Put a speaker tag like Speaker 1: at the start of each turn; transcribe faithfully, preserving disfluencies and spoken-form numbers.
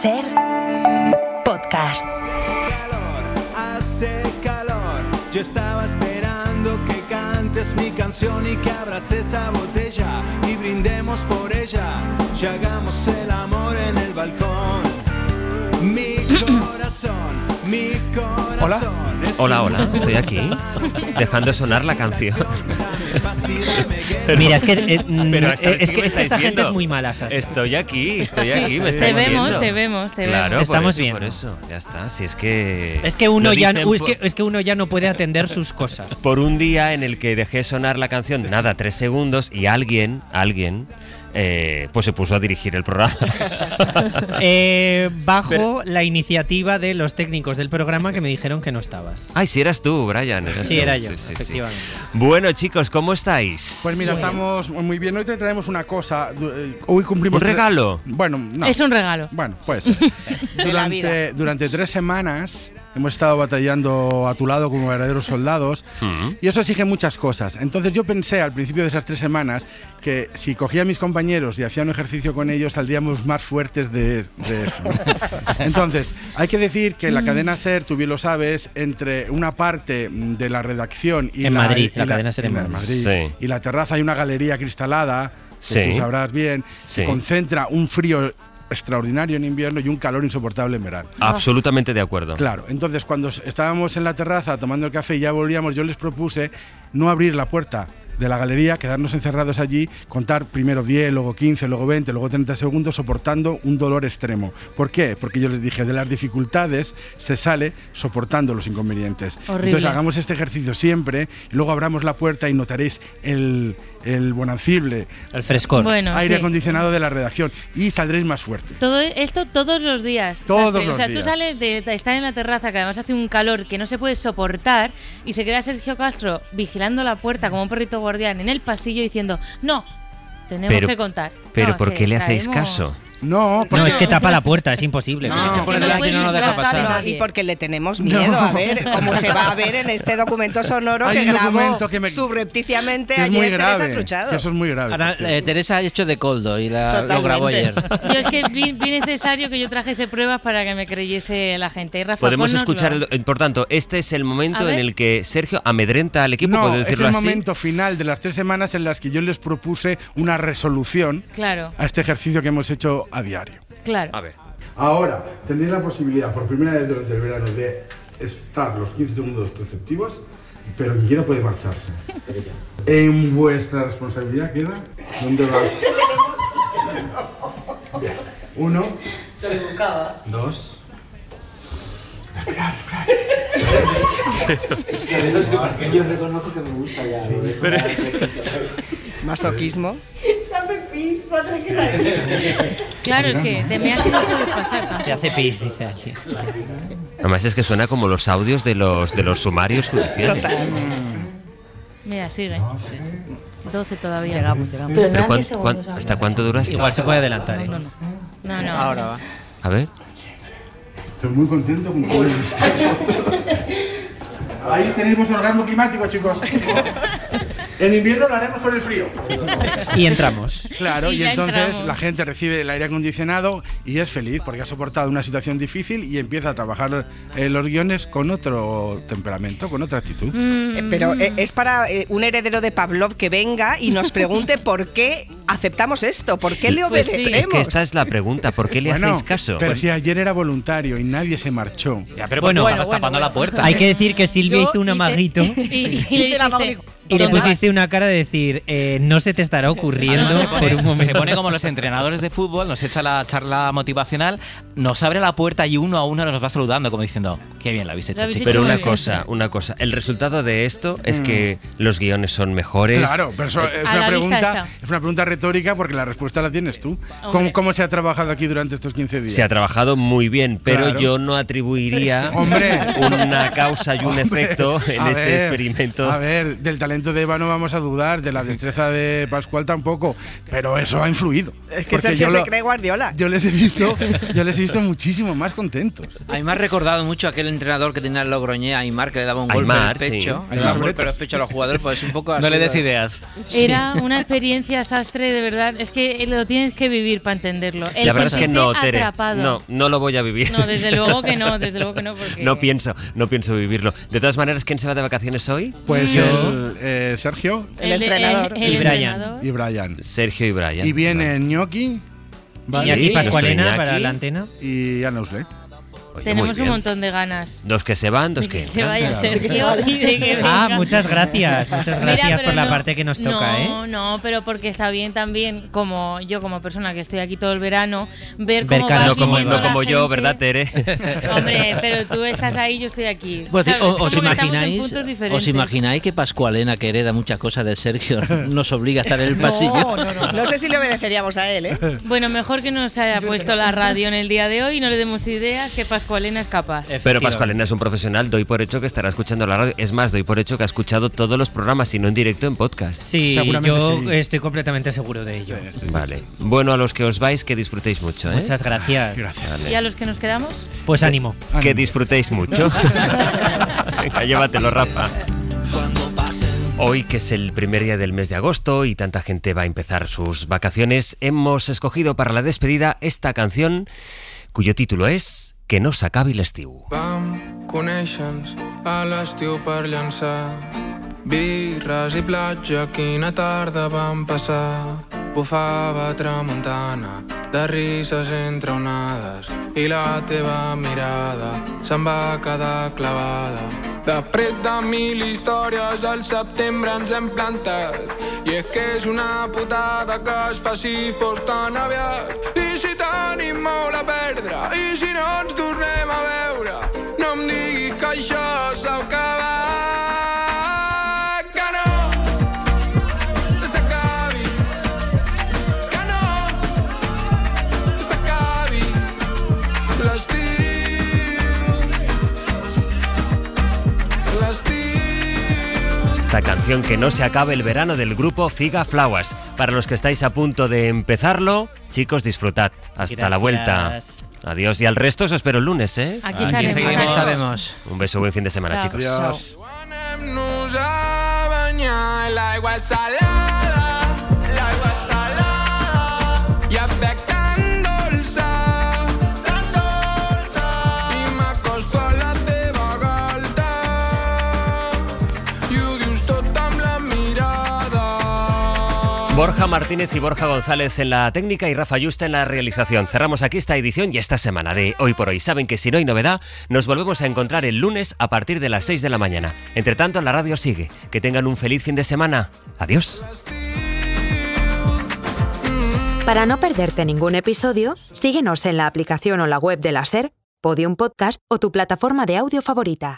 Speaker 1: Ser podcast.
Speaker 2: Hace calor, yo estaba esperando que cantes mi canción y que abras esa botella y brindemos por ella, y hagamos el amor en el balcón. Mi corazón, mi corazón.
Speaker 3: Hola.
Speaker 4: Hola, hola, estoy aquí, dejando sonar la canción.
Speaker 3: Mira, es que, eh,
Speaker 4: Pero esta,
Speaker 3: es
Speaker 4: sí
Speaker 3: que
Speaker 4: me
Speaker 3: esta
Speaker 4: estáis
Speaker 3: gente
Speaker 4: viendo.
Speaker 3: es muy mala, Sastra.
Speaker 4: Estoy aquí, estoy aquí, me
Speaker 5: Te
Speaker 4: estáis
Speaker 5: vemos,
Speaker 4: viendo.
Speaker 5: te vemos, te
Speaker 4: Claro,
Speaker 5: vemos.
Speaker 3: Te estamos
Speaker 4: por eso,
Speaker 3: viendo.
Speaker 4: por eso, ya está. Si es que
Speaker 3: Es que uno
Speaker 4: lo
Speaker 3: ya
Speaker 4: dicen
Speaker 3: no, es
Speaker 4: por-
Speaker 3: que, es que uno ya no puede atender sus cosas.
Speaker 4: por un día en el que dejé sonar la canción, nada, tres segundos, y alguien, alguien, eh, pues se puso a dirigir el programa.
Speaker 3: Eh, bajo
Speaker 4: Pero-
Speaker 3: la iniciativa de los técnicos del programa que me dijeron que no estabas.
Speaker 4: Ay, si eras tú, Brian. eras
Speaker 3: Sí,
Speaker 4: tú.
Speaker 3: era yo,
Speaker 4: Sí, sí, sí.
Speaker 3: efectivamente.
Speaker 4: Bueno, chicos, ¿cómo estáis?
Speaker 6: Pues mira,
Speaker 5: Bueno.
Speaker 6: estamos muy bien. Hoy te traemos una cosa. Du- eh, Hoy cumplimos.
Speaker 4: ¿Un
Speaker 6: tre-
Speaker 4: regalo?
Speaker 6: Bueno, no.
Speaker 5: Es un regalo.
Speaker 6: Bueno, puede ser. durante, durante tres semanas hemos estado batallando a tu lado como verdaderos soldados
Speaker 4: Mm.
Speaker 6: y eso exige muchas cosas. Entonces yo pensé al principio de esas tres semanas que si cogía a mis compañeros y hacía un ejercicio con ellos saldríamos más fuertes de, de eso. Entonces, hay que decir que la cadena SER, tú bien lo sabes, entre una parte de la redacción y
Speaker 3: En
Speaker 6: la,
Speaker 3: Madrid,
Speaker 6: y
Speaker 3: la cadena SER en
Speaker 6: y la-
Speaker 3: Madrid.
Speaker 4: Sí.
Speaker 6: y la terraza hay una galería cristalada que
Speaker 4: Sí.
Speaker 6: tú sabrás bien,
Speaker 4: Sí.
Speaker 6: que concentra un frío extraordinario en invierno y un calor insoportable en verano.
Speaker 4: Absolutamente de acuerdo.
Speaker 6: Claro, entonces cuando s- estábamos en la terraza tomando el café y ya volvíamos, yo les propuse no abrir la puerta de la galería, quedarnos encerrados allí, contar primero diez, luego quince, luego veinte, luego treinta segundos soportando un dolor extremo. ¿Por qué? Porque yo les dije, de las dificultades se sale soportando los inconvenientes.
Speaker 5: Horrible.
Speaker 6: Entonces hagamos este ejercicio siempre, y luego abramos la puerta y notaréis el, el bonancible
Speaker 3: El frescor.
Speaker 5: Bueno,
Speaker 6: aire
Speaker 5: sí.
Speaker 6: acondicionado de la redacción y saldréis más fuerte.
Speaker 5: Todo esto todos los días.
Speaker 6: Todos
Speaker 5: Sastre.
Speaker 6: los
Speaker 5: O sea,
Speaker 6: días.
Speaker 5: tú sales de, de estar en la terraza, que además hace un calor que no se puede soportar, y se queda Sergio Castro vigilando la puerta como un perrito guardián en el pasillo diciendo, no, tenemos
Speaker 4: Pero-
Speaker 5: que contar.
Speaker 4: Pero
Speaker 5: No, es
Speaker 4: ¿por
Speaker 5: que
Speaker 4: qué le hacéis
Speaker 5: traemos-
Speaker 4: caso?
Speaker 6: No, porque
Speaker 3: No, es que tapa la puerta, es imposible.
Speaker 5: No,
Speaker 3: porque
Speaker 5: es
Speaker 3: se
Speaker 5: que
Speaker 3: pone
Speaker 5: no
Speaker 3: delante y
Speaker 5: puedes
Speaker 3: no lo deja
Speaker 5: entrar.
Speaker 3: pasar.
Speaker 7: No, y porque le tenemos miedo a ver cómo se va a ver en este documento sonoro
Speaker 6: Hay
Speaker 7: que
Speaker 6: un
Speaker 7: grabó
Speaker 6: documento que me-
Speaker 7: subrepticiamente
Speaker 6: que es muy
Speaker 7: ayer Teresa
Speaker 6: grave.
Speaker 7: Truchado.
Speaker 6: Que eso es muy grave.
Speaker 8: Ahora,
Speaker 6: por cierto.
Speaker 8: eh, Teresa ha hecho de coldo y la, lo
Speaker 7: Totalmente.
Speaker 8: grabó ayer.
Speaker 5: Yo es que vi, vi necesario que yo trajese pruebas para que me creyese la gente. Y Rafa,
Speaker 4: Podemos
Speaker 5: ponnoslo.
Speaker 4: escuchar, el- eh, por tanto, este es el momento
Speaker 5: A
Speaker 4: en
Speaker 5: ver.
Speaker 4: el que Sergio amedrenta al equipo,
Speaker 6: no,
Speaker 4: ¿puedo
Speaker 6: es
Speaker 4: decirlo
Speaker 6: el
Speaker 4: así?
Speaker 6: momento final de las tres semanas en las que yo les propuse una resolución
Speaker 5: Claro,
Speaker 6: a este ejercicio que hemos hecho a diario.
Speaker 5: claro.
Speaker 4: A ver.
Speaker 6: Ahora, tendréis la posibilidad por primera vez durante el verano de estar los quince segundos preceptivos, pero quien quiera puede marcharse. En vuestra responsabilidad queda. ¿Dónde vas? Bien. Uno. Dos.
Speaker 9: Yo reconozco que me gusta ya.
Speaker 7: Masoquismo.
Speaker 5: Claro, es que de me así no puedes pasar tampoco.
Speaker 3: Se hace pis, dice aquí.
Speaker 4: Además es que suena como los audios de los, de los sumarios judiciales.
Speaker 5: Mira, sigue. doce todavía.
Speaker 7: Llegamos, llegamos.
Speaker 4: Pero ¿cuán- cuán- ¿hasta cuánto dura esto?
Speaker 3: Igual se puede adelantar. ¿eh?
Speaker 5: No, no. No, no.
Speaker 8: Ahora va.
Speaker 4: A ver.
Speaker 6: Estoy muy contento con todo esto. Ahí tenéis vuestro orgasmo climático, chicos. En invierno lo haremos con el frío.
Speaker 3: Y entramos.
Speaker 6: Claro,
Speaker 5: Y
Speaker 6: y,
Speaker 5: ya
Speaker 6: entonces
Speaker 5: entramos.
Speaker 6: la gente recibe el aire acondicionado y es feliz porque ha soportado una situación difícil y empieza a trabajar eh, los guiones con otro temperamento, con otra actitud.
Speaker 5: Mm,
Speaker 7: Eh, Pero eh, es para eh, un heredero de Pavlov que venga y nos pregunte por qué aceptamos esto, por qué le
Speaker 5: Pues sí.
Speaker 7: obedecemos.
Speaker 4: Es que esta es la pregunta, ¿por qué le
Speaker 6: Bueno,
Speaker 4: hacéis caso?
Speaker 6: Pero
Speaker 4: Pues-
Speaker 6: si ayer era voluntario y nadie se marchó.
Speaker 8: Ya, pero
Speaker 3: Bueno,
Speaker 8: bueno, estabas
Speaker 7: bueno,
Speaker 8: tapando
Speaker 7: bueno.
Speaker 8: la puerta.
Speaker 3: Hay que decir que Silvia
Speaker 7: Yo
Speaker 3: hizo un
Speaker 7: hice-
Speaker 3: amaguito
Speaker 5: Y, y le
Speaker 7: De la
Speaker 5: dijiste,
Speaker 7: magnitud.
Speaker 3: y le
Speaker 5: ¿dónde
Speaker 3: pusiste
Speaker 5: vas?
Speaker 3: una cara de decir, eh, no se te estará ocurriendo
Speaker 8: Además, se,
Speaker 3: por
Speaker 8: pone,
Speaker 3: un momento.
Speaker 8: se pone como los entrenadores de fútbol, nos echa la charla motivacional, nos abre la puerta y uno a uno nos va saludando, como diciendo, qué bien lo habéis hecho,
Speaker 5: Lo habéis
Speaker 8: chicos.
Speaker 4: Pero
Speaker 5: muy
Speaker 4: una
Speaker 5: bien.
Speaker 4: cosa, una cosa. El resultado de esto es que los guiones son mejores.
Speaker 6: Claro, pero eso es
Speaker 5: A
Speaker 6: una
Speaker 5: la vista
Speaker 6: pregunta,
Speaker 5: está.
Speaker 6: es una pregunta retórica porque la respuesta la tienes tú. ¿Cómo,
Speaker 5: Hombre.
Speaker 6: cómo se ha trabajado aquí durante estos quince días?
Speaker 4: Se ha trabajado muy bien, pero
Speaker 6: Claro.
Speaker 4: yo no atribuiría
Speaker 6: Hombre.
Speaker 4: una causa y un
Speaker 6: Hombre,
Speaker 4: efecto en
Speaker 6: a
Speaker 4: este
Speaker 6: ver,
Speaker 4: experimento.
Speaker 6: A ver, del talento de Eva no vamos a dudar, de la destreza de Pascual tampoco, pero eso ha influido.
Speaker 7: Es que
Speaker 6: Porque
Speaker 7: Sergio
Speaker 6: yo
Speaker 7: se
Speaker 6: lo-
Speaker 7: cree Guardiola.
Speaker 6: Yo les he visto, yo les he visto muchísimo más contentos.
Speaker 9: A mí me ha recordado mucho aquel entrenador que tenía el Logroñé, Aymar, que le daba un golpe
Speaker 4: Aymar,
Speaker 9: en el pecho.
Speaker 4: sí.
Speaker 9: Le daba un
Speaker 6: Aymar
Speaker 9: golpe en el pecho a los jugadores, pues un poco así.
Speaker 8: No le des
Speaker 9: de-
Speaker 8: ideas.
Speaker 5: Era una experiencia, Sastre, Tere, de verdad, es que lo tienes que vivir para entenderlo.
Speaker 4: Sí, la verdad es que no, Tere.
Speaker 5: Atrapado.
Speaker 4: No, no lo voy a vivir.
Speaker 5: No, desde luego que no, desde luego que no. Porque...
Speaker 4: No pienso, no pienso vivirlo. De todas maneras, ¿quién se va de vacaciones hoy?
Speaker 6: Pues
Speaker 5: Mm.
Speaker 6: el eh, Sergio
Speaker 7: El entrenador.
Speaker 5: El, el
Speaker 3: Y Brian.
Speaker 5: entrenador.
Speaker 6: y Brian.
Speaker 4: Sergio y Brian.
Speaker 6: Y viene
Speaker 4: Vale.
Speaker 6: Gnocchi
Speaker 3: Y
Speaker 4: Sí,
Speaker 3: aquí Pascualena
Speaker 4: nuestro
Speaker 3: para
Speaker 4: Iñaki.
Speaker 3: la antena.
Speaker 6: y Ana Usle.
Speaker 4: Oye,
Speaker 5: Tenemos
Speaker 4: muy
Speaker 5: un
Speaker 4: bien.
Speaker 5: montón de ganas.
Speaker 4: Dos que se van, dos
Speaker 5: de
Speaker 4: que,
Speaker 5: que se
Speaker 4: entran.
Speaker 5: vaya
Speaker 6: Claro.
Speaker 5: Sergio y de que
Speaker 3: Ah,
Speaker 5: venga.
Speaker 3: muchas gracias, muchas
Speaker 5: Mira,
Speaker 3: gracias
Speaker 5: pero
Speaker 3: por la
Speaker 5: no-
Speaker 3: parte que nos toca,
Speaker 5: no,
Speaker 3: ¿eh?
Speaker 5: No, pero porque está bien también, como yo como persona que estoy aquí todo el verano, ver
Speaker 3: Ver
Speaker 5: cómo
Speaker 3: caras
Speaker 5: va
Speaker 4: No como,
Speaker 5: viniendo
Speaker 4: no
Speaker 5: la
Speaker 4: como yo,
Speaker 5: gente.
Speaker 4: ¿verdad, Tere?
Speaker 5: Hombre, pero tú estás ahí, yo estoy aquí.
Speaker 9: Pues,
Speaker 5: ¿sabes?
Speaker 9: o-
Speaker 5: Como
Speaker 9: os,
Speaker 5: que estamos en
Speaker 9: imagináis,
Speaker 5: puntos diferentes.
Speaker 9: ¿Os imagináis que Pascualena, que hereda muchas cosas de Sergio, nos obliga a estar en el pasillo?
Speaker 7: No, no, no. No sé si le obedeceríamos a él, ¿eh?
Speaker 5: Bueno, mejor que no se haya puesto la radio en el día de hoy y no le demos ideas que Pascualena es capaz.
Speaker 4: Pero Pascualena es un profesional, doy por hecho que estará escuchando la radio. Es más, doy por hecho que ha escuchado todos los programas, si no en directo, en podcast.
Speaker 3: Sí,
Speaker 6: Seguramente
Speaker 3: yo
Speaker 6: sí.
Speaker 3: estoy completamente seguro de ello.
Speaker 4: Vale. Bueno, a los que os vais, que disfrutéis mucho, ¿eh?
Speaker 3: Muchas gracias.
Speaker 6: Gracias.
Speaker 5: ¿Y a los que nos quedamos?
Speaker 3: Pues ánimo.
Speaker 4: Que disfrutéis mucho. Venga, llévatelo, Rafa. Hoy, que es el primer día del mes de agosto y tanta gente va a empezar sus vacaciones, hemos escogido para la despedida esta canción cuyo título es Que no s'acabi l'estiu.
Speaker 10: Vam conèixer-nos a l'estiu per llançar birres i platja, quina tarda vam passar. Bufava tramuntana, de risses entre onades, i la teva mirada se'n va quedar clavada. Després de mil històries al setembre ens hem plantat, i és que és una putada que es faci fos tan aviat. I si tenim molt a perdre, i si no ens tornem a veure, no em diguis que això s'ha acabat. Que no s'acabi, que no s'acabi l'estiu.
Speaker 4: Esta canción Que no se acabe el verano del grupo Figa Flowers. Para los que estáis a punto de empezarlo, chicos, disfrutad. Hasta
Speaker 3: Gracias.
Speaker 4: la vuelta. Adiós. Y al resto os espero el lunes, ¿eh?
Speaker 5: Aquí
Speaker 8: Aquí
Speaker 5: estaremos.
Speaker 8: seguiremos.
Speaker 5: Adiós.
Speaker 9: Estaremos.
Speaker 4: Un beso, buen fin de semana,
Speaker 5: Chao.
Speaker 4: chicos.
Speaker 6: Adiós.
Speaker 10: Anem-nos a banyar i l'aigua és salada, l'aigua és salada, i et veig tan dolça, tan dolça, i m'acosto a la teva galta, i ho dius tot amb la mirada.
Speaker 4: Borja Martínez y Borja González en la técnica y Rafa Yusta en la realización. Cerramos aquí esta edición y esta semana de Hoy por Hoy. Saben que si no hay novedad, nos volvemos a encontrar el lunes a partir de las seis de la mañana. Entre tanto, la radio sigue. Que tengan un feliz fin de semana. Adiós.
Speaker 1: Para no perderte ningún episodio, síguenos en la aplicación o la web de la SER, Podium Podcast o tu plataforma de audio favorita.